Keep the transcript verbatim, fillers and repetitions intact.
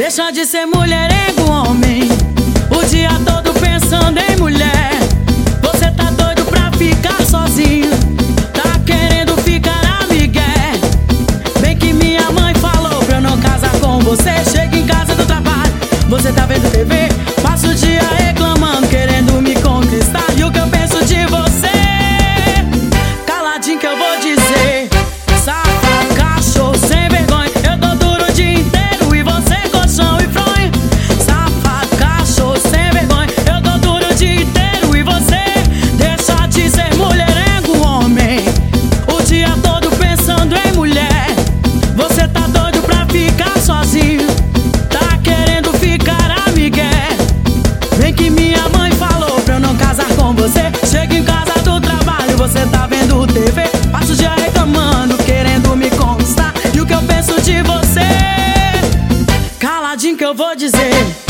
Deixa de ser mulherengo, homem, o dia todo pensando em mulher. Você tá doido pra ficar sozinho, tá querendo ficar amigué. Bem que minha mãe falou pra eu não casar com você. Chega em casa do trabalho, você tá vendo T V, passa o dia reclamando, querendo me conquistar. E o que eu penso de você? Caladinho que eu vou dizer: safado, cachorro, sem vergonha. Eu dou duro o dia inteiro e você colchão e fronha. Safado, cachorro, sem vergonha. Eu dou duro o dia inteiro e você deixa de ser mulherengo, homem, o dia todo pensando em mulher. Você tá doido pra ficar sozinho, tá querendo ficar amigué. Vem que minha mãe falou pra eu não casar com você. Chega em casa do trabalho, você tá vendo T V, passa o dia reclamando, querendo me conquistar. E o que eu penso de você? Caladinho que eu vou dizer.